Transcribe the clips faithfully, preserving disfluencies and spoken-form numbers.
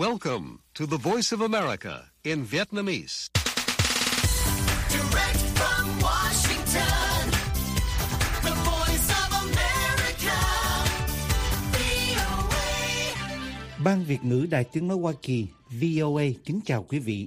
Welcome to the Voice of America in Vietnamese. Direct from Washington, the Voice of America, vê o a. Ban Việt ngữ Đài Tiếng nói Hoa Kỳ vê o a kính chào quý vị.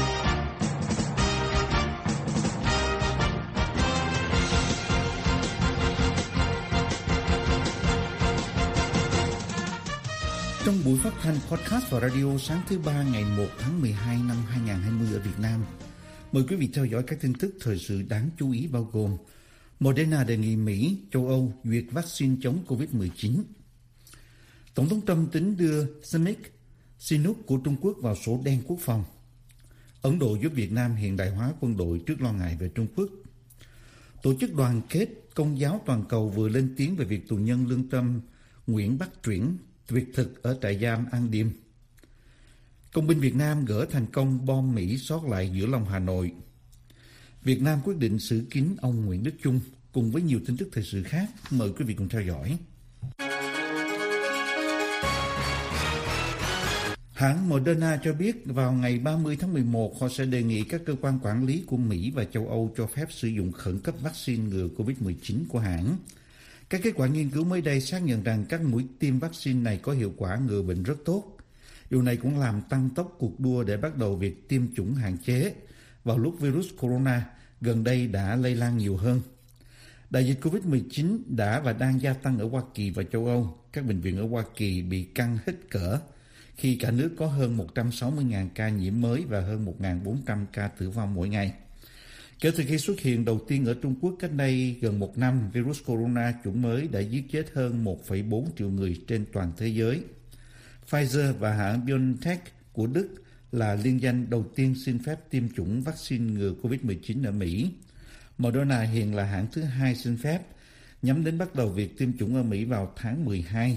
Trong buổi phát thanh podcast và radio sáng thứ ba ngày một tháng mười hai năm hai nghìn không trăm hai mươi ở Việt Nam, mời quý vị theo dõi các tin tức thời sự đáng chú ý bao gồm: Moderna đề nghị Mỹ, châu Âu duyệt vaccine chống covid mười chín. Tổng thống Trump tính đưa Simic, Sinopharm của Trung Quốc vào sổ đen quốc phòng. Ấn Độ giúp Việt Nam hiện đại hóa quân đội trước lo ngại về Trung Quốc. Tổ chức Đoàn kết Công giáo toàn cầu vừa lên tiếng về việc tù nhân lương tâm Nguyễn Bắc Truyển tuyệt thực ở trại giam An Điềm. Công binh Việt Nam gỡ thành công bom Mỹ sót lại giữa lòng Hà Nội. Việt Nam quyết định xử kín ông Nguyễn Đức Chung, cùng với nhiều tin tức thời sự khác. Mời quý vị cùng theo dõi. Hãng Moderna cho biết vào ngày ba mươi tháng mười một, họ sẽ đề nghị các cơ quan quản lý của Mỹ và châu Âu cho phép sử dụng khẩn cấp vaccine ngừa covid mười chín của hãng. Các kết quả nghiên cứu mới đây xác nhận rằng các mũi tiêm vaccine này có hiệu quả ngừa bệnh rất tốt. Điều này cũng làm tăng tốc cuộc đua để bắt đầu việc tiêm chủng hạn chế, vào lúc virus corona gần đây đã lây lan nhiều hơn. Đại dịch covid mười chín đã và đang gia tăng ở Hoa Kỳ và châu Âu. Các bệnh viện ở Hoa Kỳ bị căng hết cỡ khi cả nước có hơn một trăm sáu mươi nghìn ca nhiễm mới và hơn một nghìn bốn trăm ca tử vong mỗi ngày. Kể từ khi xuất hiện đầu tiên ở Trung Quốc cách đây gần một năm, virus corona chủng mới đã giết chết hơn một phẩy bốn triệu người trên toàn thế giới. Pfizer và hãng BioNTech của Đức là liên danh đầu tiên xin phép tiêm chủng vaccine ngừa covid mười chín ở Mỹ. Moderna hiện là hãng thứ hai xin phép, nhắm đến bắt đầu việc tiêm chủng ở Mỹ vào tháng mười hai.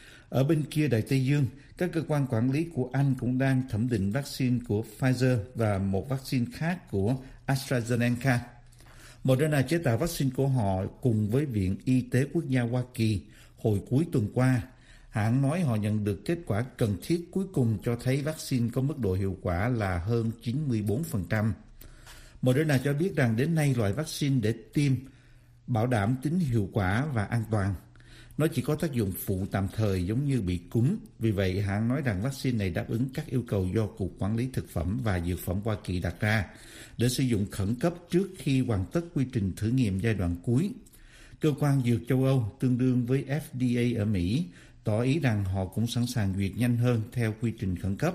Ở bên kia Đại Tây Dương, các cơ quan quản lý của Anh cũng đang thẩm định vaccine của Pfizer và một vaccine khác của AstraZeneca. Moderna chế tạo vaccine của họ cùng với Viện Y tế Quốc gia Hoa Kỳ hồi cuối tuần qua. Hãng nói họ nhận được kết quả cần thiết cuối cùng cho thấy vaccine có mức độ hiệu quả là hơn chín mươi bốn phần trăm. Moderna cho biết rằng đến nay loại vaccine để tiêm bảo đảm tính hiệu quả và an toàn. Nó chỉ có tác dụng phụ tạm thời giống như bị cúm. Vì vậy, hãng nói rằng vaccine này đáp ứng các yêu cầu do Cục Quản lý Thực phẩm và Dược phẩm Hoa Kỳ đặt ra để sử dụng khẩn cấp trước khi hoàn tất quy trình thử nghiệm giai đoạn cuối. Cơ quan Dược châu Âu tương đương với F D A ở Mỹ tỏ ý rằng họ cũng sẵn sàng duyệt nhanh hơn theo quy trình khẩn cấp.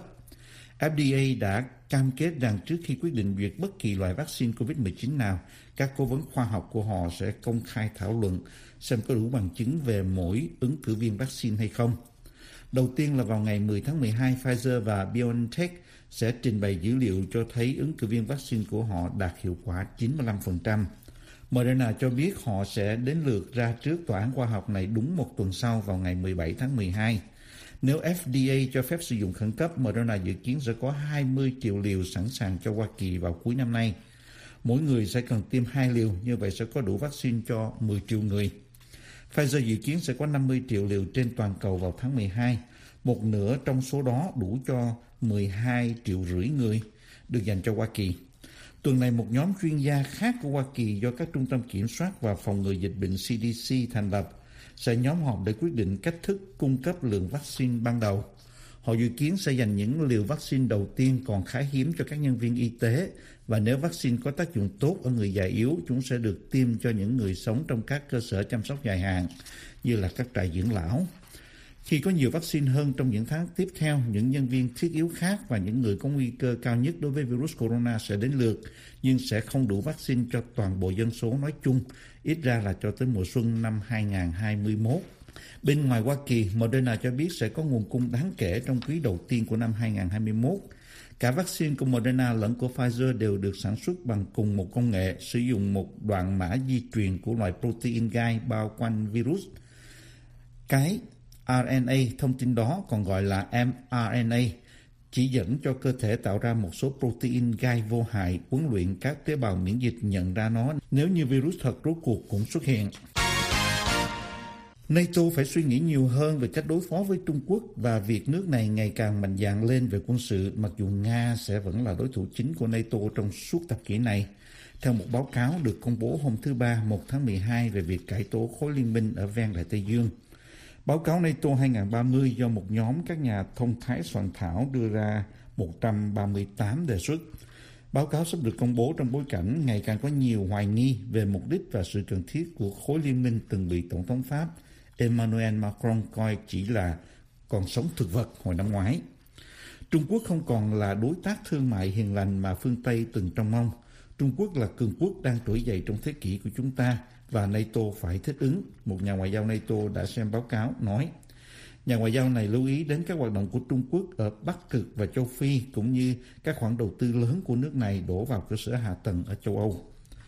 F D A đã cam kết rằng trước khi quyết định duyệt bất kỳ loại vaccine covid mười chín nào, các cố vấn khoa học của họ sẽ công khai thảo luận xem có đủ bằng chứng về mỗi ứng cử viên vaccine hay không. Đầu tiên là vào ngày mười tháng mười hai, Pfizer và BioNTech sẽ trình bày dữ liệu cho thấy ứng cử viên vaccine của họ đạt hiệu quả chín mươi lăm phần trăm. Moderna cho biết họ sẽ đến lượt ra trước tòa án khoa học này đúng một tuần sau vào ngày mười bảy tháng mười hai. Nếu F D A cho phép sử dụng khẩn cấp, Moderna dự kiến sẽ có hai mươi triệu liều sẵn sàng cho Hoa Kỳ vào cuối năm nay. Mỗi người sẽ cần tiêm hai liều, như vậy sẽ có đủ vaccine cho mười triệu người. Pfizer dự kiến sẽ có năm mươi triệu liều trên toàn cầu vào tháng mười hai. Một nửa trong số đó đủ cho mười hai triệu rưỡi người được dành cho Hoa Kỳ. Tuần này, một nhóm chuyên gia khác của Hoa Kỳ do các trung tâm kiểm soát và phòng ngừa dịch bệnh C D C thành lập sẽ nhóm họp để quyết định cách thức cung cấp lượng vaccine ban đầu. Họ dự kiến sẽ dành những liều vaccine đầu tiên còn khá hiếm cho các nhân viên y tế, và nếu vaccine có tác dụng tốt ở người già yếu, chúng sẽ được tiêm cho những người sống trong các cơ sở chăm sóc dài hạn như là các trại dưỡng lão. Khi có nhiều vaccine hơn trong những tháng tiếp theo, những nhân viên thiết yếu khác và những người có nguy cơ cao nhất đối với virus corona sẽ đến lượt, nhưng sẽ không đủ vaccine cho toàn bộ dân số nói chung, ít ra là cho tới mùa xuân năm hai nghìn không trăm hai mươi mốt. Bên ngoài Hoa Kỳ, Moderna cho biết sẽ có nguồn cung đáng kể trong quý đầu tiên của năm hai nghìn không trăm hai mươi mốt. Cả vaccine của Moderna lẫn của Pfizer đều được sản xuất bằng cùng một công nghệ, sử dụng một đoạn mã di truyền của loại protein gai bao quanh virus. Cái R N A, thông tin đó còn gọi là mRNA, chỉ dẫn cho cơ thể tạo ra một số protein gai vô hại, huấn luyện các tế bào miễn dịch nhận ra nó nếu như virus thật rốt cuộc cũng xuất hiện. NATO phải suy nghĩ nhiều hơn về cách đối phó với Trung Quốc và việc nước này ngày càng mạnh dạn lên về quân sự, mặc dù Nga sẽ vẫn là đối thủ chính của NATO trong suốt thập kỷ này, theo một báo cáo được công bố hôm thứ Ba, một tháng mười hai về việc cải tổ khối liên minh ở ven Đại Tây Dương. Báo cáo NATO hai không ba không do một nhóm các nhà thông thái soạn thảo đưa ra một trăm ba mươi tám đề xuất. Báo cáo sắp được công bố trong bối cảnh ngày càng có nhiều hoài nghi về mục đích và sự cần thiết của khối liên minh từng bị Tổng thống Pháp Emmanuel Macron coi chỉ là còn sống thực vật hồi năm ngoái. Trung Quốc không còn là đối tác thương mại hiền lành mà phương Tây từng trông mong. Trung Quốc là cường quốc đang trỗi dậy trong thế kỷ của chúng ta và NATO phải thích ứng, một nhà ngoại giao NATO đã xem báo cáo nói. Nhà ngoại giao này lưu ý đến các hoạt động của Trung Quốc ở Bắc Cực và châu Phi cũng như các khoản đầu tư lớn của nước này đổ vào cơ sở hạ tầng ở châu Âu.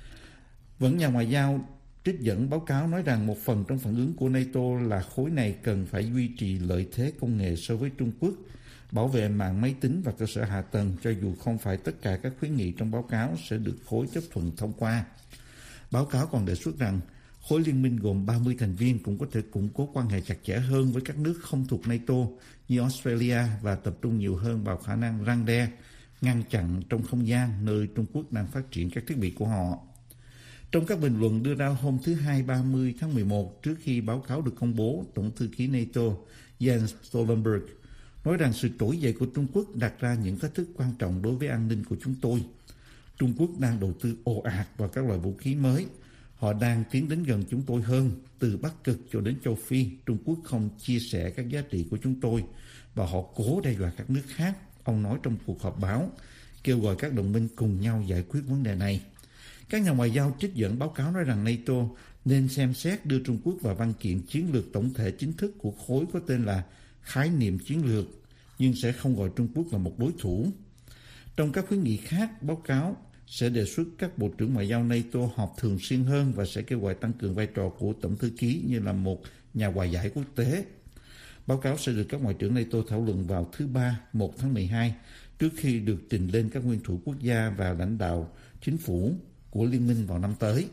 Vẫn nhà ngoại giao trích dẫn báo cáo nói rằng một phần trong phản ứng của NATO là khối này cần phải duy trì lợi thế công nghệ so với Trung Quốc, bảo vệ mạng máy tính và cơ sở hạ tầng cho dù không phải tất cả các khuyến nghị trong báo cáo sẽ được khối chấp thuận thông qua. Báo cáo còn đề xuất rằng khối liên minh gồm ba mươi thành viên cũng có thể củng cố quan hệ chặt chẽ hơn với các nước không thuộc NATO như Australia và tập trung nhiều hơn vào khả năng răn đe, ngăn chặn trong không gian nơi Trung Quốc đang phát triển các thiết bị của họ. Trong các bình luận đưa ra hôm thứ Hai ba mươi tháng mười một trước khi báo cáo được công bố, Tổng thư ký NATO Jens Stoltenberg nói rằng sự trỗi dậy của Trung Quốc đặt ra những thách thức quan trọng đối với an ninh của chúng tôi. Trung Quốc đang đầu tư ồ ạt vào các loại vũ khí mới. Họ đang tiến đến gần chúng tôi hơn, từ Bắc Cực cho đến châu Phi. Trung Quốc không chia sẻ các giá trị của chúng tôi và họ cố đe dọa các nước khác, ông nói trong cuộc họp báo, kêu gọi các đồng minh cùng nhau giải quyết vấn đề này. Các nhà ngoại giao trích dẫn báo cáo nói rằng NATO nên xem xét đưa Trung Quốc vào văn kiện chiến lược tổng thể chính thức của khối có tên là khái niệm chiến lược, nhưng sẽ không gọi Trung Quốc là một đối thủ. Trong các khuyến nghị khác, báo cáo sẽ đề xuất các bộ trưởng ngoại giao NATO họp thường xuyên hơn và sẽ kêu gọi tăng cường vai trò của Tổng thư ký như là một nhà hòa giải quốc tế. Báo cáo sẽ được các ngoại trưởng NATO thảo luận vào thứ Ba, một tháng mười hai, trước khi được trình lên các nguyên thủ quốc gia và lãnh đạo chính phủ của Liên minh vào năm tới.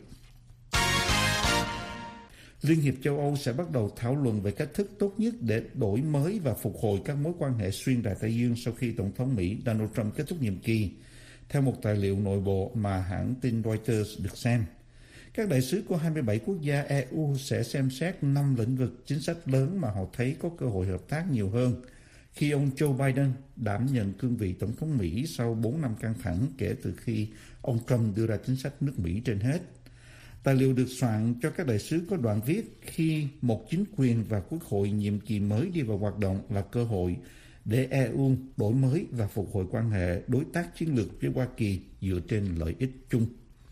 Liên hiệp châu Âu sẽ bắt đầu thảo luận về cách thức tốt nhất để đổi mới và phục hồi các mối quan hệ xuyên Đại Tây Dương sau khi Tổng thống Mỹ Donald Trump kết thúc nhiệm kỳ, theo một tài liệu nội bộ mà hãng tin Reuters được xem. Các đại sứ của hai mươi bảy quốc gia e u sẽ xem xét năm lĩnh vực chính sách lớn mà họ thấy có cơ hội hợp tác nhiều hơn khi ông Joe Biden đảm nhận cương vị Tổng thống Mỹ sau bốn năm căng thẳng kể từ khi ông Trump đưa ra chính sách nước Mỹ trên hết. Tài liệu được soạn cho các đại sứ có đoạn viết khi một chính quyền và quốc hội nhiệm kỳ mới đi vào hoạt động là cơ hội để e u đổi mới và phục hồi quan hệ đối tác chiến lược với Hoa Kỳ dựa trên lợi ích chung.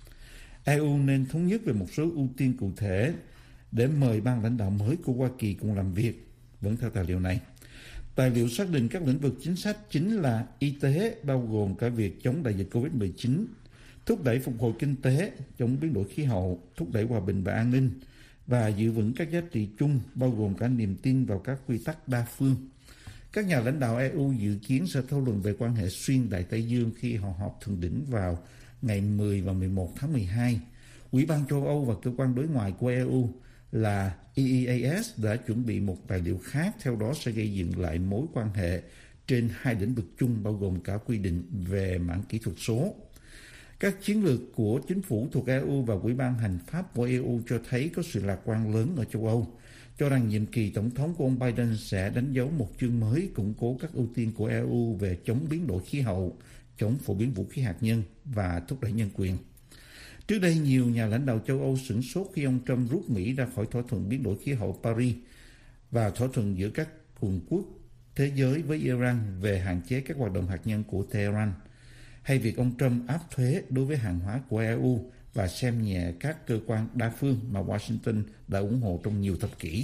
e u nên thống nhất về một số ưu tiên cụ thể để mời ban lãnh đạo mới của Hoa Kỳ cùng làm việc. Vẫn theo tài liệu này, tài liệu xác định các lĩnh vực chính sách chính là y tế, bao gồm cả việc chống đại dịch covid mười chín, thúc đẩy phục hồi kinh tế, chống biến đổi khí hậu, thúc đẩy hòa bình và an ninh, và giữ vững các giá trị chung, bao gồm cả niềm tin vào các quy tắc đa phương. Các nhà lãnh đạo e u dự kiến sẽ thảo luận về quan hệ xuyên Đại Tây Dương khi họ họp thượng đỉnh vào ngày mười và mười một tháng mười hai. Ủy ban châu Âu và cơ quan đối ngoại của e u là e e a ét đã chuẩn bị một tài liệu khác, theo đó sẽ gây dựng lại mối quan hệ trên hai lĩnh vực chung, bao gồm cả quy định về mảng kỹ thuật số. Các chiến lược của chính phủ thuộc e u và Ủy ban hành pháp của e u cho thấy có sự lạc quan lớn ở châu Âu, cho rằng nhiệm kỳ tổng thống của ông Biden sẽ đánh dấu một chương mới củng cố các ưu tiên của e u về chống biến đổi khí hậu, chống phổ biến vũ khí hạt nhân và thúc đẩy nhân quyền. Trước đây, nhiều nhà lãnh đạo châu Âu sửng sốt khi ông Trump rút Mỹ ra khỏi thỏa thuận biến đổi khí hậu Paris và thỏa thuận giữa các cường quốc thế giới với Iran về hạn chế các hoạt động hạt nhân của Tehran, hay việc ông Trump áp thuế đối với hàng hóa của e u và xem nhẹ các cơ quan đa phương mà Washington đã ủng hộ trong nhiều thập kỷ.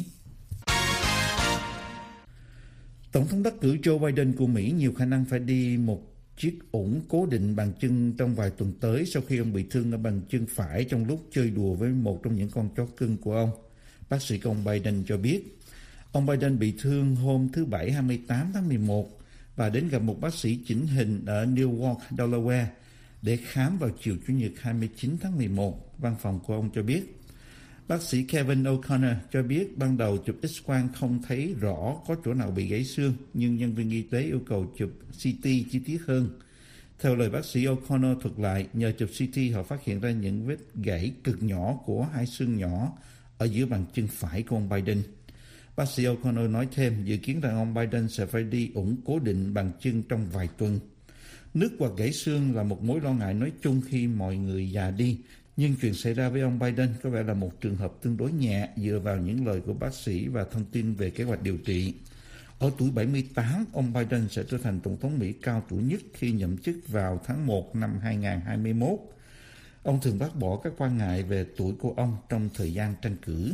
Tổng thống đắc cử Joe Biden của Mỹ nhiều khả năng phải đi một chiếc ủng cố định bàn chân trong vài tuần tới sau khi ông bị thương ở bàn chân phải trong lúc chơi đùa với một trong những con chó cưng của ông. Bác sĩ của ông Biden cho biết, ông Biden bị thương hôm thứ Bảy hai mươi tám tháng mười một và đến gặp một bác sĩ chỉnh hình ở Newark, Delaware để khám vào chiều Chủ nhật hai mươi chín tháng mười một, văn phòng của ông cho biết. Bác sĩ Kevin O'Connor cho biết ban đầu chụp X-quang không thấy rõ có chỗ nào bị gãy xương, nhưng nhân viên y tế yêu cầu chụp xê tê chi tiết hơn. Theo lời bác sĩ O'Connor thuật lại, nhờ chụp xê tê họ phát hiện ra những vết gãy cực nhỏ của hai xương nhỏ ở giữa bàn chân phải của ông Biden. Bác sĩ O'Connor nói thêm dự kiến rằng ông Biden sẽ phải đi ủng cố định bàn chân trong vài tuần. Nứt hoặc gãy xương là một mối lo ngại nói chung khi mọi người già đi, nhưng chuyện xảy ra với ông Biden có vẻ là một trường hợp tương đối nhẹ dựa vào những lời của bác sĩ và thông tin về kế hoạch điều trị. Ở tuổi bảy mươi tám, ông Biden sẽ trở thành tổng thống Mỹ cao tuổi nhất khi nhậm chức vào tháng một năm hai nghìn không trăm hai mươi mốt. Ông thường bác bỏ các quan ngại về tuổi của ông trong thời gian tranh cử.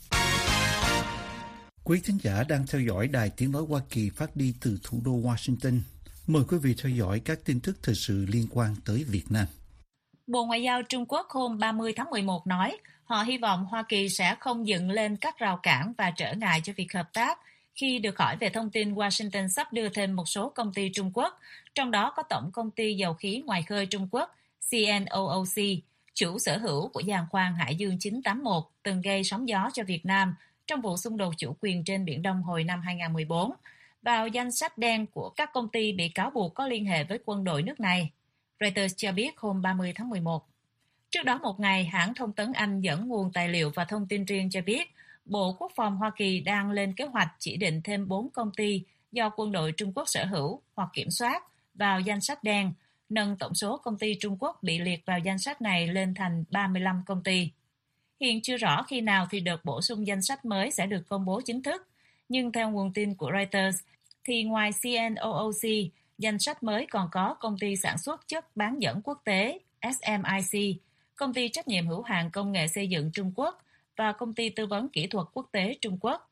Quý thính giả đang theo dõi Đài Tiếng nói Hoa Kỳ phát đi từ thủ đô Washington. Mời quý vị theo dõi các tin tức thời sự liên quan tới Việt Nam. Bộ Ngoại giao Trung Quốc hôm ba mươi tháng mười một nói họ hy vọng Hoa Kỳ sẽ không dựng lên các rào cản và trở ngại cho việc hợp tác khi được hỏi về thông tin Washington sắp đưa thêm một số công ty Trung Quốc, trong đó có Tổng Công ty Dầu khí Ngoài khơi Trung Quốc xê en o o xê, chủ sở hữu của giàn khoan Hải Dương chín tám mốt, từng gây sóng gió cho Việt Nam trong vụ xung đột chủ quyền trên Biển Đông hồi năm hai nghìn không trăm mười bốn, vào danh sách đen của các công ty bị cáo buộc có liên hệ với quân đội nước này, Reuters cho biết hôm ba mươi tháng mười một. Trước đó một ngày, hãng thông tấn Anh dẫn nguồn tài liệu và thông tin riêng cho biết Bộ Quốc phòng Hoa Kỳ đang lên kế hoạch chỉ định thêm bốn công ty do quân đội Trung Quốc sở hữu hoặc kiểm soát vào danh sách đen, nâng tổng số công ty Trung Quốc bị liệt vào danh sách này lên thành ba mươi lăm công ty. Hiện chưa rõ khi nào thì đợt bổ sung danh sách mới sẽ được công bố chính thức, nhưng theo nguồn tin của Reuters, thì ngoài xê en o o xê, danh sách mới còn có công ty sản xuất chất bán dẫn quốc tế ét em i xê, công ty trách nhiệm hữu hạn công nghệ xây dựng Trung Quốc và công ty tư vấn kỹ thuật quốc tế Trung Quốc.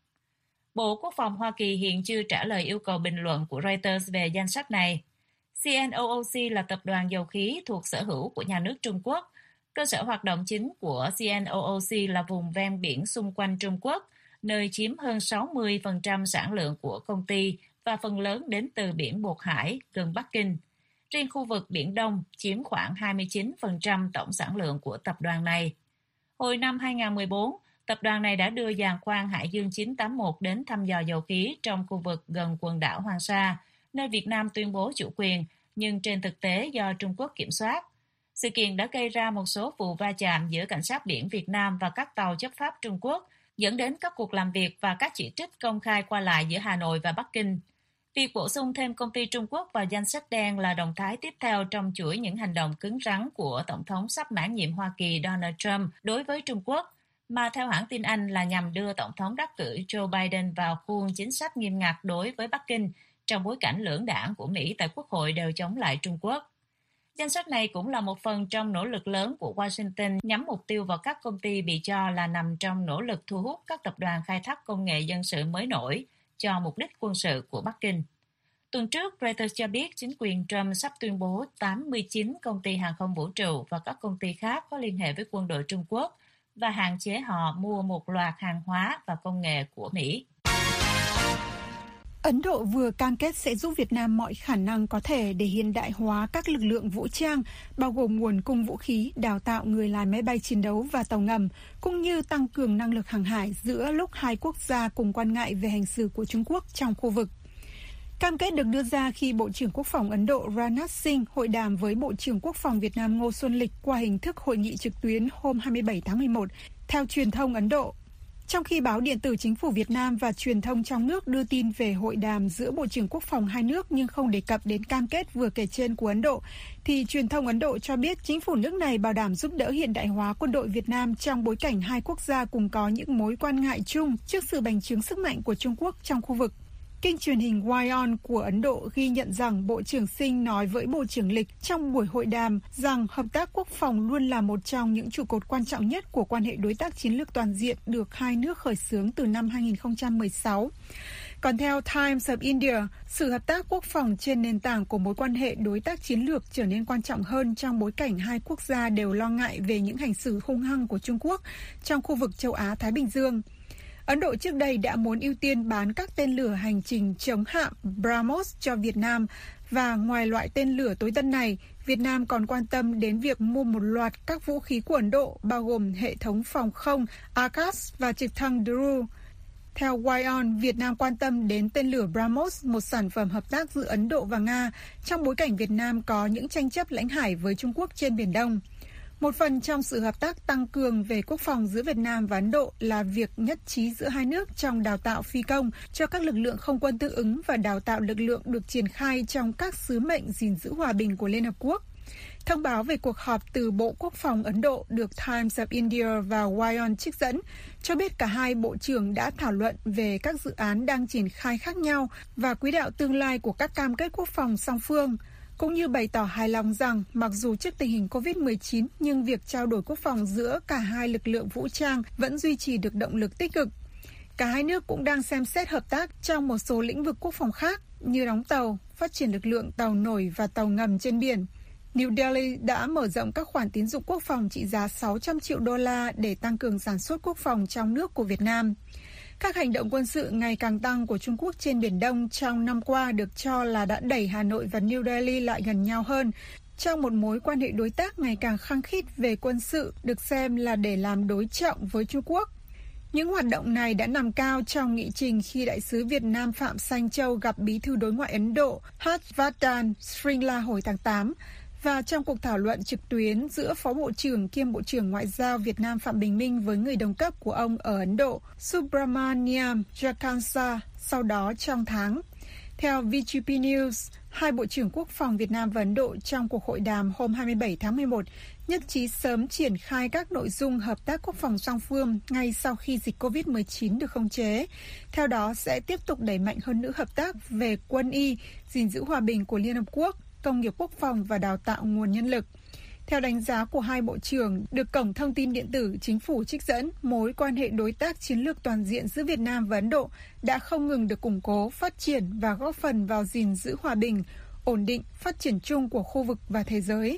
Bộ Quốc phòng Hoa Kỳ hiện chưa trả lời yêu cầu bình luận của Reuters về danh sách này. xê en o o xê là tập đoàn dầu khí thuộc sở hữu của nhà nước Trung Quốc. Cơ sở hoạt động chính của xê en o o xê là vùng ven biển xung quanh Trung Quốc, nơi chiếm hơn sáu mươi phần trăm sản lượng của công ty và phần lớn đến từ biển Bột Hải gần Bắc Kinh. Riêng khu vực Biển Đông chiếm khoảng hai mươi chín phần trăm tổng sản lượng của tập đoàn này. Hồi năm hai nghìn không trăm mười bốn, tập đoàn này đã đưa giàn khoan Hải Dương chín tám mốt đến thăm dò dầu khí trong khu vực gần quần đảo Hoàng Sa, nơi Việt Nam tuyên bố chủ quyền, nhưng trên thực tế do Trung Quốc kiểm soát. Sự kiện đã gây ra một số vụ va chạm giữa cảnh sát biển Việt Nam và các tàu chấp pháp Trung Quốc, dẫn đến các cuộc làm việc và các chỉ trích công khai qua lại giữa Hà Nội và Bắc Kinh. Việc bổ sung thêm công ty Trung Quốc vào danh sách đen là động thái tiếp theo trong chuỗi những hành động cứng rắn của Tổng thống sắp mãn nhiệm Hoa Kỳ Donald Trump đối với Trung Quốc, mà theo hãng tin Anh là nhằm đưa Tổng thống đắc cử Joe Biden vào khuôn chính sách nghiêm ngặt đối với Bắc Kinh trong bối cảnh lưỡng đảng của Mỹ tại Quốc hội đều chống lại Trung Quốc. Danh sách này cũng là một phần trong nỗ lực lớn của Washington nhắm mục tiêu vào các công ty bị cho là nằm trong nỗ lực thu hút các tập đoàn khai thác công nghệ dân sự mới nổi cho mục đích quân sự của Bắc Kinh. Tuần trước, Reuters cho biết chính quyền Trump sắp tuyên bố tám mươi chín công ty hàng không vũ trụ và các công ty khác có liên hệ với quân đội Trung Quốc và hạn chế họ mua một loạt hàng hóa và công nghệ của Mỹ. Ấn Độ vừa cam kết sẽ giúp Việt Nam mọi khả năng có thể để hiện đại hóa các lực lượng vũ trang, bao gồm nguồn cung vũ khí, đào tạo người lái máy bay chiến đấu và tàu ngầm, cũng như tăng cường năng lực hàng hải giữa lúc hai quốc gia cùng quan ngại về hành xử của Trung Quốc trong khu vực. Cam kết được đưa ra khi Bộ trưởng Quốc phòng Ấn Độ Rajnath Singh hội đàm với Bộ trưởng Quốc phòng Việt Nam Ngô Xuân Lịch qua hình thức hội nghị trực tuyến hôm hai mươi bảy tháng mười một, theo truyền thông Ấn Độ. Trong khi báo điện tử Chính phủ Việt Nam và truyền thông trong nước đưa tin về hội đàm giữa Bộ trưởng Quốc phòng hai nước nhưng không đề cập đến cam kết vừa kể trên của Ấn Độ, thì truyền thông Ấn Độ cho biết chính phủ nước này bảo đảm giúp đỡ hiện đại hóa quân đội Việt Nam trong bối cảnh hai quốc gia cùng có những mối quan ngại chung trước sự bành trướng sức mạnh của Trung Quốc trong khu vực. Kênh truyền hình Wyon của Ấn Độ ghi nhận rằng Bộ trưởng Singh nói với Bộ trưởng Lịch trong buổi hội đàm rằng hợp tác quốc phòng luôn là một trong những trụ cột quan trọng nhất của quan hệ đối tác chiến lược toàn diện được hai nước khởi xướng từ năm hai nghìn không trăm mười sáu. Còn theo Times of India, sự hợp tác quốc phòng trên nền tảng của mối quan hệ đối tác chiến lược trở nên quan trọng hơn trong bối cảnh hai quốc gia đều lo ngại về những hành xử hung hăng của Trung Quốc trong khu vực châu Á-Thái Bình Dương. Ấn Độ trước đây đã muốn ưu tiên bán các tên lửa hành trình chống hạm BrahMos cho Việt Nam Và ngoài loại tên lửa tối tân này, Việt Nam còn quan tâm đến việc mua một loạt các vũ khí của Ấn Độ, bao gồm hệ thống phòng không Akash và trực thăng Dhruv. Theo Wyon, Việt Nam quan tâm đến tên lửa BrahMos, một sản phẩm hợp tác giữa Ấn Độ và Nga, trong bối cảnh Việt Nam có những tranh chấp lãnh hải với Trung Quốc trên Biển Đông. Một phần trong sự hợp tác tăng cường về quốc phòng giữa Việt Nam và Ấn Độ là việc nhất trí giữa hai nước trong đào tạo phi công cho các lực lượng không quân tương ứng và đào tạo lực lượng được triển khai trong các sứ mệnh gìn giữ hòa bình của Liên Hợp Quốc. Thông báo về cuộc họp từ Bộ Quốc phòng Ấn Độ được Times of India và Wyon trích dẫn cho biết cả hai bộ trưởng đã thảo luận về các dự án đang triển khai khác nhau và quỹ đạo tương lai của các cam kết quốc phòng song phương, cũng như bày tỏ hài lòng rằng mặc dù trước tình hình covid mười chín nhưng việc trao đổi quốc phòng giữa cả hai lực lượng vũ trang vẫn duy trì được động lực tích cực. Cả hai nước cũng đang xem xét hợp tác trong một số lĩnh vực quốc phòng khác như đóng tàu, phát triển lực lượng tàu nổi và tàu ngầm trên biển. New Delhi đã mở rộng các khoản tín dụng quốc phòng trị giá sáu trăm triệu đô la để tăng cường sản xuất quốc phòng trong nước của Việt Nam. Các hành động quân sự ngày càng tăng của Trung Quốc trên Biển Đông trong năm qua được cho là đã đẩy Hà Nội và New Delhi lại gần nhau hơn, trong một mối quan hệ đối tác ngày càng khăng khít về quân sự được xem là để làm đối trọng với Trung Quốc. Những hoạt động này đã nằm cao trong nghị trình khi Đại sứ Việt Nam Phạm Sanh Châu gặp Bí thư Đối ngoại Ấn Độ Harshvardhan Shringla hồi tháng tám, và trong cuộc thảo luận trực tuyến giữa Phó Bộ trưởng kiêm Bộ trưởng Ngoại giao Việt Nam Phạm Bình Minh với người đồng cấp của ông ở Ấn Độ Subramaniam Jaishankar sau đó trong tháng. Theo vê giê pê News, hai Bộ trưởng Quốc phòng Việt Nam và Ấn Độ trong cuộc hội đàm hôm hai mươi bảy tháng mười một nhất trí sớm triển khai các nội dung hợp tác quốc phòng song phương ngay sau khi dịch covid mười chín được khống chế. Theo đó sẽ tiếp tục đẩy mạnh hơn nữa hợp tác về quân y, gìn giữ hòa bình của Liên Hợp Quốc, công nghiệp quốc phòng và đào tạo nguồn nhân lực. Theo đánh giá của hai bộ trưởng, được Cổng Thông tin Điện tử Chính phủ trích dẫn, mối quan hệ đối tác chiến lược toàn diện giữa Việt Nam và Ấn Độ đã không ngừng được củng cố, phát triển và góp phần vào gìn giữ hòa bình, ổn định, phát triển chung của khu vực và thế giới.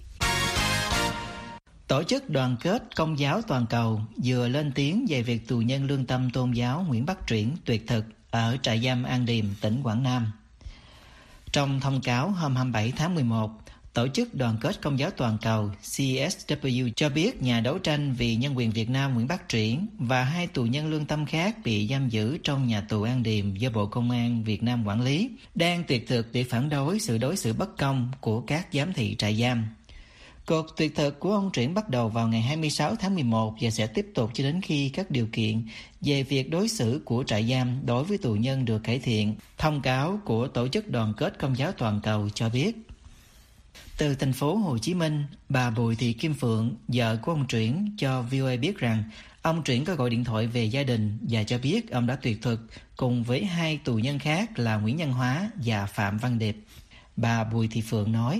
Tổ chức Đoàn kết Công giáo Toàn cầu vừa lên tiếng về việc tù nhân lương tâm tôn giáo Nguyễn Bắc Truyển tuyệt thực ở trại giam An Điềm, tỉnh Quảng Nam. Trong thông cáo hôm hai mươi bảy tháng mười một, Tổ chức Đoàn kết Công giáo Toàn cầu C S W cho biết nhà đấu tranh vì nhân quyền Việt Nam Nguyễn Bắc Truyển và hai tù nhân lương tâm khác bị giam giữ trong nhà tù An Điềm do Bộ Công an Việt Nam quản lý đang tuyệt thực để phản đối sự đối xử bất công của các giám thị trại giam. Cuộc tuyệt thực của ông Truyển bắt đầu vào ngày hai mươi sáu tháng mười một và sẽ tiếp tục cho đến khi các điều kiện về việc đối xử của trại giam đối với tù nhân được cải thiện. Thông cáo của Tổ chức Đoàn kết Công giáo Toàn cầu cho biết. Từ thành phố Hồ Chí Minh, bà Bùi Thị Kim Phượng, vợ của ông Truyển, cho vê o a biết rằng ông Truyển có gọi điện thoại về gia đình và cho biết ông đã tuyệt thực cùng với hai tù nhân khác là Nguyễn Nhân Hóa và Phạm Văn Điệp. Bà Bùi Thị Phượng nói: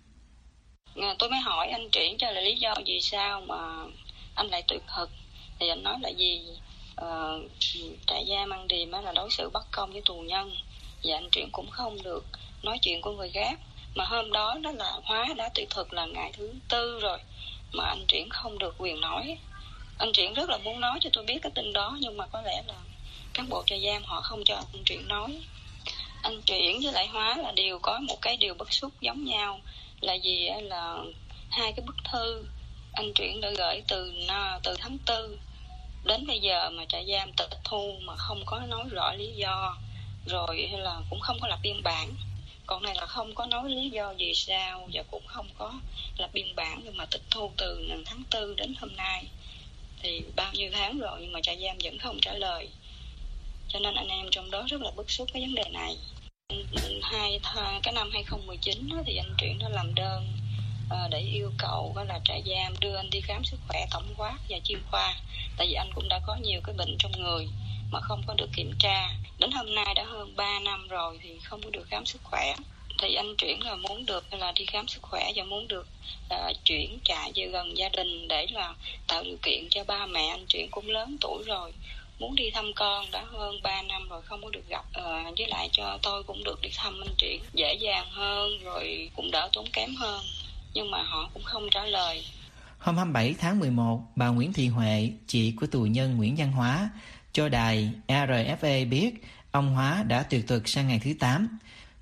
Tôi mới hỏi anh Truyển cho là lý do gì sao mà anh lại tuyệt thực, thì anh nói là gì uh, trại giam An Điềm là đối xử bất công với tù nhân và anh Truyển cũng không được nói chuyện của người khác. Mà hôm đó đó là Hóa đã tuyệt thực là ngày thứ tư rồi mà anh Truyển không được quyền nói. Anh Truyển rất là muốn nói cho tôi biết cái tin đó, nhưng mà có lẽ là cán bộ trại giam họ không cho anh Truyển nói. Anh Truyển với lại Hóa là đều có một cái điều bức xúc giống nhau, là gì là hai cái bức thư anh Truyển đã gửi từ từ tháng tư đến bây giờ mà trại giam tịch thu mà không có nói rõ lý do, rồi hay là cũng không có lập biên bản. Còn này là không có nói lý do gì sao và cũng không có lập biên bản, nhưng mà tịch thu từ tháng tư đến hôm nay thì bao nhiêu tháng rồi nhưng mà trại giam vẫn không trả lời, cho nên anh em trong đó rất là bức xúc cái vấn đề này. Hai cái năm hai không một chín đó, thì anh Truyển đã làm đơn uh, để yêu cầu đó là trại giam đưa anh đi khám sức khỏe tổng quát và chuyên khoa, tại vì anh cũng đã có nhiều cái bệnh trong người mà không có được kiểm tra. Đến hôm nay đã hơn ba năm rồi thì không có được khám sức khỏe. Thì anh Truyển là muốn được là đi khám sức khỏe và muốn được uh, chuyển trại về gần gia đình để là tạo điều kiện cho ba mẹ anh Truyển cũng lớn tuổi rồi, muốn đi thăm con đã hơn ba năm rồi không có được gặp, ờ, với lại cho tôi cũng được đi thăm anh Truyển dễ dàng hơn rồi cũng đỡ tốn kém hơn, nhưng mà họ cũng không trả lời. Hôm hai mươi bảy tháng mười một, bà Nguyễn Thị Huệ, chị của tù nhân Nguyễn Văn Hóa, cho đài R F A biết ông Hóa đã tuyệt thực sang ngày thứ tám.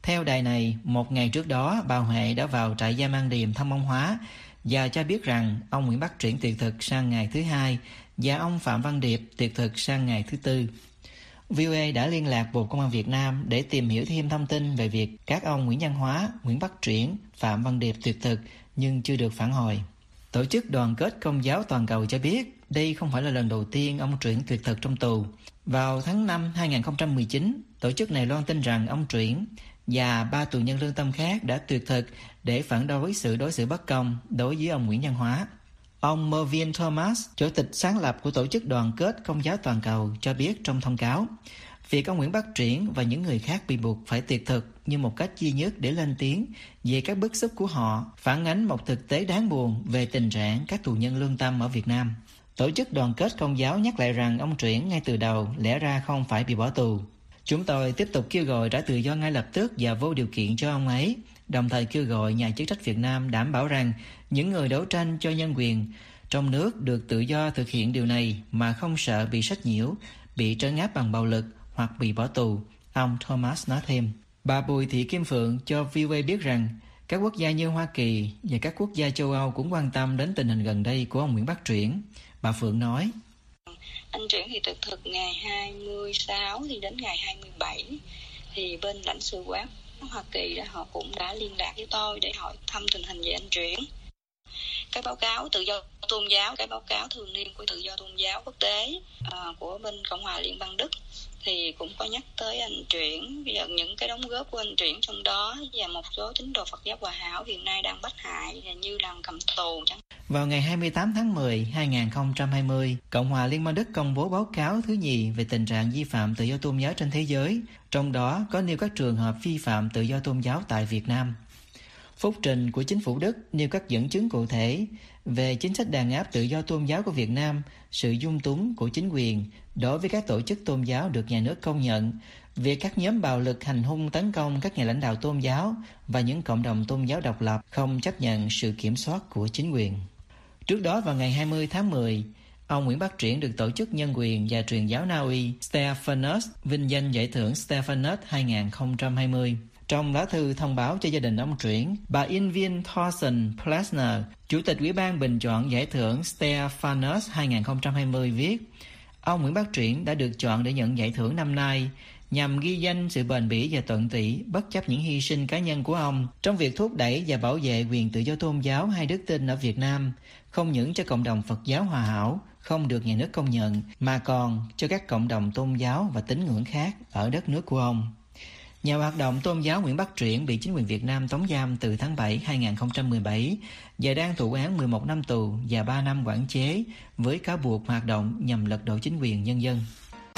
Theo đài này, một ngày trước đó, bà Huệ đã vào trại giam An Điềm thăm ông Hóa và cho biết rằng ông Nguyễn Bắc Truyển tuyệt thực sang ngày thứ hai và ông Phạm Văn Điệp tuyệt thực sang ngày thứ tư. vê o a đã liên lạc Bộ Công an Việt Nam để tìm hiểu thêm thông tin về việc các ông Nguyễn Văn Hóa, Nguyễn Bắc Truyển, Phạm Văn Điệp tuyệt thực nhưng chưa được phản hồi. Tổ chức Đoàn kết Công giáo Toàn cầu cho biết đây không phải là lần đầu tiên ông Truyển tuyệt thực trong tù. Vào tháng năm hai không một chín, tổ chức này loan tin rằng ông Truyển và ba tù nhân lương tâm khác đã tuyệt thực để phản đối sự đối xử bất công đối với ông Nguyễn Văn Hóa. Ông Mervyn Thomas, chủ tịch sáng lập của Tổ chức Đoàn kết Công giáo Toàn cầu cho biết trong thông cáo, việc ông Nguyễn Bắc Truyển và những người khác bị buộc phải tuyệt thực như một cách duy nhất để lên tiếng về các bức xúc của họ, phản ánh một thực tế đáng buồn về tình trạng các tù nhân lương tâm ở Việt Nam. Tổ chức Đoàn kết Công giáo nhắc lại rằng ông Truyển ngay từ đầu lẽ ra không phải bị bỏ tù. Chúng tôi tiếp tục kêu gọi trả tự do ngay lập tức và vô điều kiện cho ông ấy, đồng thời kêu gọi nhà chức trách Việt Nam đảm bảo rằng những người đấu tranh cho nhân quyền trong nước được tự do thực hiện điều này mà không sợ bị sách nhiễu, bị trấn áp bằng bạo lực hoặc bị bỏ tù, ông Thomas nói thêm. Bà Bùi Thị Kim Phượng cho vê o a biết rằng các quốc gia như Hoa Kỳ và các quốc gia châu Âu cũng quan tâm đến tình hình gần đây của ông Nguyễn Bắc Truyển. Bà Phượng nói, anh Truyển thì tuyệt thực ngày hai mươi sáu thì đến ngày hai mươi bảy thì bên lãnh sự quán Hoa Kỳ đó, họ cũng đã liên lạc với tôi để hỏi thăm tình hình về anh Truyển. Cái báo cáo tự do tôn giáo, cái báo cáo thường niên của tự do tôn giáo quốc tế uh, của bên Cộng hòa Liên bang Đức thì cũng có nhắc tới anh Truyển, bây giờ những cái đóng góp của anh Truyển trong đó và một số tín đồ Phật giáo Hòa Hảo hiện nay đang bắt hại như là cầm tù chẳng. Vào ngày hai mươi tám tháng mười hai nghìn không trăm hai mươi, Cộng hòa Liên bang Đức công bố báo cáo thứ nhì về tình trạng vi phạm tự do tôn giáo trên thế giới, trong đó có nêu các trường hợp vi phạm tự do tôn giáo tại Việt Nam. Phúc trình của chính phủ Đức nêu các dẫn chứng cụ thể về chính sách đàn áp tự do tôn giáo của Việt Nam, sự dung túng của chính quyền đối với các tổ chức tôn giáo được nhà nước công nhận, việc các nhóm bạo lực hành hung tấn công các nhà lãnh đạo tôn giáo và những cộng đồng tôn giáo độc lập không chấp nhận sự kiểm soát của chính quyền. Trước đó vào ngày hai mươi tháng mười, ông Nguyễn Bắc Truyển được Tổ chức Nhân quyền và Truyền giáo Na Uy Stephanus vinh danh giải thưởng Stephanus hai không hai không. Trong lá thư thông báo cho gia đình ông Truyển, bà Invin Thorsen Plesner, Chủ tịch Ủy ban bình chọn giải thưởng Stephanus hai không hai không viết, ông Nguyễn Bắc Truyển đã được chọn để nhận giải thưởng năm nay nhằm ghi danh sự bền bỉ và tận tụy bất chấp những hy sinh cá nhân của ông trong việc thúc đẩy và bảo vệ quyền tự do tôn giáo hay đức tin ở Việt Nam, không những cho cộng đồng Phật giáo Hòa Hảo không được nhà nước công nhận, mà còn cho các cộng đồng tôn giáo và tín ngưỡng khác ở đất nước của ông. Nhà hoạt động tôn giáo Nguyễn Bắc Truyển bị chính quyền Việt Nam tống giam từ tháng bảy hai nghìn không trăm mười bảy và đang thụ án mười một năm tù và ba năm quản chế với cáo buộc hoạt động nhằm lật đổ chính quyền nhân dân.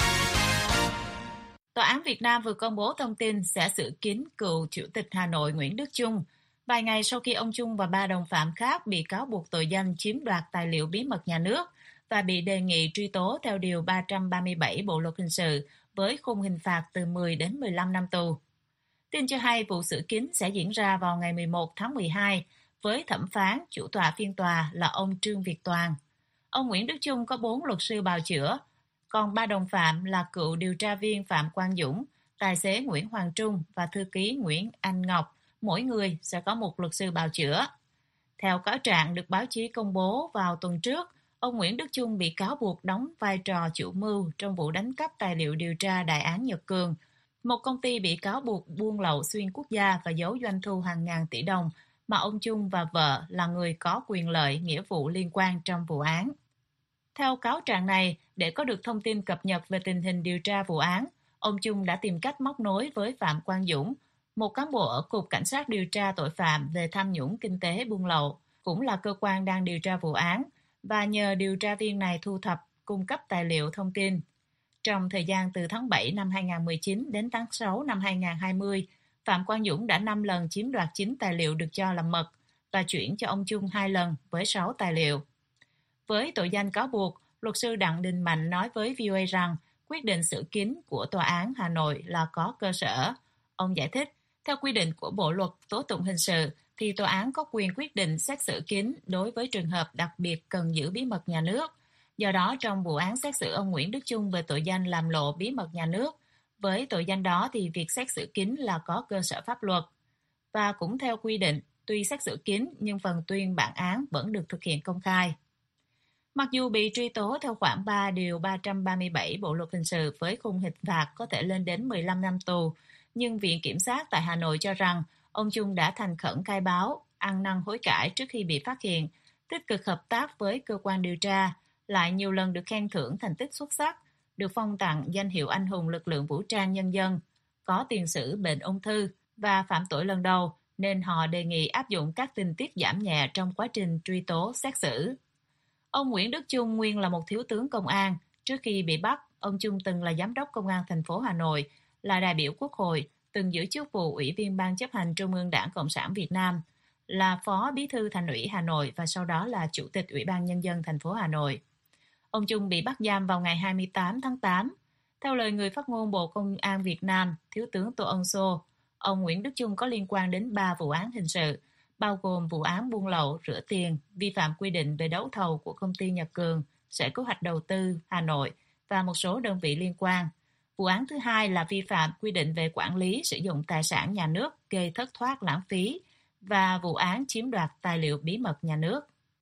Tòa án Việt Nam vừa công bố thông tin sẽ xử kín cựu Chủ tịch Hà Nội Nguyễn Đức Chung, vài ngày sau khi ông Chung và ba đồng phạm khác bị cáo buộc tội danh chiếm đoạt tài liệu bí mật nhà nước và bị đề nghị truy tố theo Điều ba trăm ba mươi bảy Bộ Luật Hình sự với khung hình phạt từ mười đến mười lăm năm tù. Tin cho hay vụ xử kín sẽ diễn ra vào ngày mười một tháng mười hai với thẩm phán chủ tọa phiên tòa là ông Trương Việt Toàn. Ông Nguyễn Đức Chung có bốn luật sư bào chữa, còn ba đồng phạm là cựu điều tra viên Phạm Quang Dũng, tài xế Nguyễn Hoàng Trung và thư ký Nguyễn Anh Ngọc, mỗi người sẽ có một luật sư bào chữa. Theo cáo trạng được báo chí công bố vào tuần trước, ông Nguyễn Đức Chung bị cáo buộc đóng vai trò chủ mưu trong vụ đánh cắp tài liệu điều tra Đại án Nhật Cường, một công ty bị cáo buộc buôn lậu xuyên quốc gia và giấu doanh thu hàng ngàn tỷ đồng mà ông Chung và vợ là người có quyền lợi nghĩa vụ liên quan trong vụ án. Theo cáo trạng này, để có được thông tin cập nhật về tình hình điều tra vụ án, ông Chung đã tìm cách móc nối với Phạm Quang Dũng, một cán bộ ở Cục Cảnh sát điều tra tội phạm về tham nhũng kinh tế buôn lậu, cũng là cơ quan đang điều tra vụ án, và nhờ điều tra viên này thu thập, cung cấp tài liệu thông tin. Trong thời gian từ tháng bảy năm hai nghìn không trăm mười chín đến tháng sáu năm hai nghìn không trăm hai mươi, Phạm Quang Dũng đã năm lần chiếm đoạt chín tài liệu được cho là mật và chuyển cho ông Chung hai lần với sáu tài liệu. Với tội danh cáo buộc, luật sư Đặng Đình Mạnh nói với vê o a rằng quyết định xử kín của Tòa án Hà Nội là có cơ sở. Ông giải thích, theo quy định của Bộ Luật Tố tụng Hình sự, thì tòa án có quyền quyết định xét xử kín đối với trường hợp đặc biệt cần giữ bí mật nhà nước. Do đó, trong vụ án xét xử ông Nguyễn Đức Chung về tội danh làm lộ bí mật nhà nước, Với tội danh đó thì việc xét xử kín là có cơ sở pháp luật. Và cũng theo quy định, tuy xét xử kín nhưng phần tuyên bản án vẫn được thực hiện công khai. Mặc dù bị truy tố theo khoản ba điều ba trăm ba mươi bảy Bộ luật hình sự với khung hình phạt có thể lên đến mười lăm năm tù, nhưng Viện Kiểm sát tại Hà Nội cho rằng ông Chung đã thành khẩn khai báo, ăn năn hối cải trước khi bị phát hiện, tích cực hợp tác với cơ quan điều tra, lại nhiều lần được khen thưởng thành tích xuất sắc, được phong tặng danh hiệu anh hùng lực lượng vũ trang nhân dân, có tiền sử bệnh ung thư và phạm tội lần đầu, nên họ đề nghị áp dụng các tình tiết giảm nhẹ trong quá trình truy tố xét xử. Ông Nguyễn Đức Chung nguyên là một thiếu tướng công an. Trước khi bị bắt, ông Chung từng là giám đốc công an thành phố Hà Nội, là đại biểu Quốc hội, từng giữ chức vụ Ủy viên Ban chấp hành Trung ương Đảng Cộng sản Việt Nam, là Phó Bí thư Thành ủy Hà Nội và sau đó là Chủ tịch Ủy ban Nhân dân thành phố Hà Nội. Ông Chung bị bắt giam vào ngày hai mươi tám tháng tám. Theo lời người phát ngôn Bộ Công an Việt Nam, Thiếu tướng Tô Ân Sô, ông Nguyễn Đức Chung có liên quan đến ba vụ án hình sự, bao gồm vụ án buôn lậu, rửa tiền, vi phạm quy định về đấu thầu của công ty Nhật Cường, Sở Kế hoạch Đầu tư Hà Nội và một số đơn vị liên quan. Vụ án thứ hai là vi phạm quy định về quản lý sử dụng tài sản nhà nước gây thất thoát lãng phí và vụ án chiếm đoạt tài liệu bí mật nhà nước.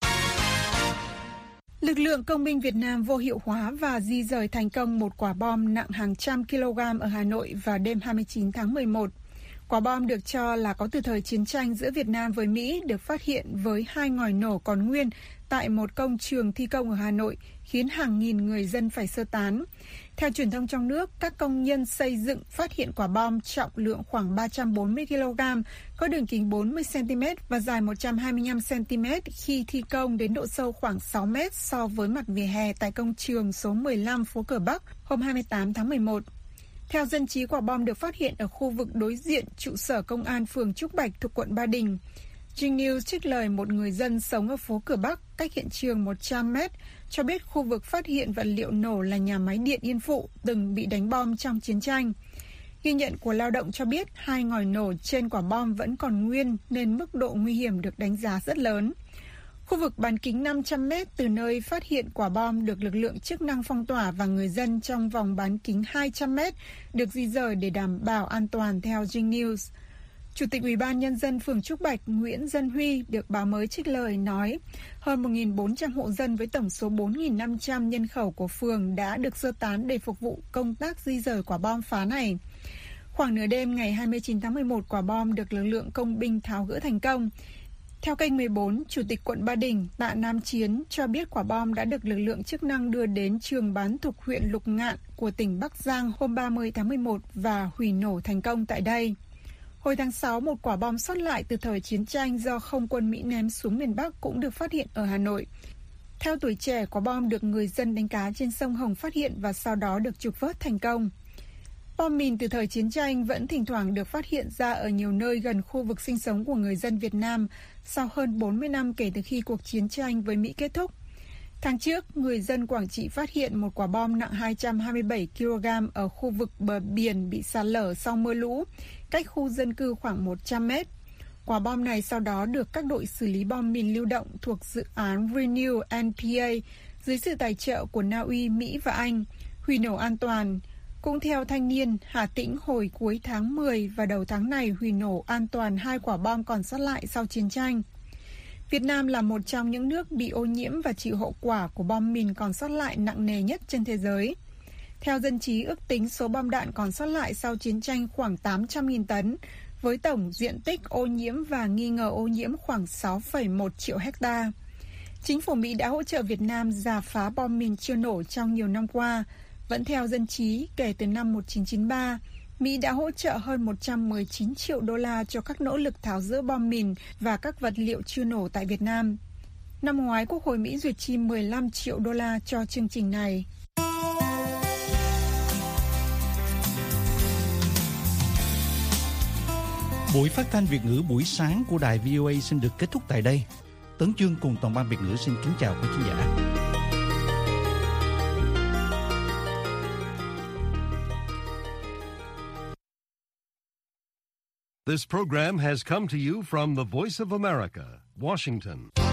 Lực lượng công binh Việt Nam vô hiệu hóa và di rời thành công một quả bom nặng hàng trăm kg ở Hà Nội vào đêm hai mươi chín tháng mười một. Quả bom được cho là có từ thời chiến tranh giữa Việt Nam với Mỹ được phát hiện với hai ngòi nổ còn nguyên tại một công trường thi công ở Hà Nội, khiến hàng nghìn người dân phải sơ tán. Theo truyền thông trong nước, các công nhân xây dựng phát hiện quả bom trọng lượng khoảng ba trăm bốn mươi ki lô gam, có đường kính bốn mươi xăng ti mét và dài một trăm hai mươi lăm xăng ti mét khi thi công đến độ sâu khoảng sáu mét so với mặt vỉa hè tại công trường số mười lăm phố Cửa Bắc hôm hai mươi tám tháng mười một. Theo dân trí, quả bom được phát hiện ở khu vực đối diện trụ sở công an phường Trúc Bạch thuộc quận Ba Đình. Zing News trích lời một người dân sống ở phố Cửa Bắc, cách hiện trường một trăm mét, cho biết khu vực phát hiện vật liệu nổ là nhà máy điện Yên Phụ từng bị đánh bom trong chiến tranh. Ghi nhận của Lao động cho biết hai ngòi nổ trên quả bom vẫn còn nguyên nên mức độ nguy hiểm được đánh giá rất lớn. Khu vực bán kính năm trăm mét từ nơi phát hiện quả bom được lực lượng chức năng phong tỏa và người dân trong vòng bán kính hai trăm mét được di rời để đảm bảo an toàn theo Zing News. Chủ tịch Ủy ban Nhân dân phường Trúc Bạch Nguyễn Dân Huy được báo mới trích lời nói hơn một nghìn bốn trăm hộ dân với tổng số bốn nghìn năm trăm nhân khẩu của phường đã được sơ tán để phục vụ công tác di rời quả bom phá này. Khoảng nửa đêm ngày hai mươi chín tháng mười một, quả bom được lực lượng công binh tháo gỡ thành công. Theo kênh mười bốn, Chủ tịch quận Ba Đình Tạ Nam Chiến cho biết quả bom đã được lực lượng chức năng đưa đến trường bán thuộc huyện Lục Ngạn của tỉnh Bắc Giang hôm ba mươi tháng mười một và hủy nổ thành công tại đây. Hồi tháng sáu, một quả bom sót lại từ thời chiến tranh do không quân Mỹ ném xuống miền Bắc cũng được phát hiện ở Hà Nội. Theo Tuổi Trẻ, quả bom được người dân đánh cá trên sông Hồng phát hiện và sau đó được trục vớt thành công. Bom mìn từ thời chiến tranh vẫn thỉnh thoảng được phát hiện ra ở nhiều nơi gần khu vực sinh sống của người dân Việt Nam sau hơn bốn mươi năm kể từ khi cuộc chiến tranh với Mỹ kết thúc. Tháng trước, người dân Quảng Trị phát hiện một quả bom nặng hai trăm hai mươi bảy ki lô gam ở khu vực bờ biển bị sạt lở sau mưa lũ, cách khu dân cư khoảng một trăm mét. Quả bom này sau đó được các đội xử lý bom mìn lưu động thuộc dự án Renew en pê a dưới sự tài trợ của Na Uy, Mỹ và Anh, hủy nổ an toàn. Cũng theo Thanh Niên, Hà Tĩnh hồi cuối tháng mười và đầu tháng này hủy nổ an toàn hai quả bom còn sót lại sau chiến tranh. Việt Nam là một trong những nước bị ô nhiễm và chịu hậu quả của bom mìn còn sót lại nặng nề nhất trên thế giới. Theo dân trí, ước tính số bom đạn còn sót lại sau chiến tranh khoảng tám trăm nghìn tấn, với tổng diện tích ô nhiễm và nghi ngờ ô nhiễm khoảng sáu phẩy một triệu hecta. Chính phủ Mỹ đã hỗ trợ Việt Nam rà phá bom mìn chưa nổ trong nhiều năm qua. Vẫn theo dân trí, kể từ năm một nghìn chín trăm chín mươi ba, Mỹ đã hỗ trợ hơn một trăm mười chín triệu đô la cho các nỗ lực tháo dỡ bom mìn và các vật liệu chưa nổ tại Việt Nam. Năm ngoái, Quốc hội Mỹ duyệt chi mười lăm triệu đô la cho chương trình này. Buổi phát thanh Việt ngữ buổi sáng của đài vê o a xin được kết thúc tại đây. Tấn Chương cùng toàn ban Việt ngữ xin kính chào quý khán giả. This program has come to you from the Voice of America, Washington.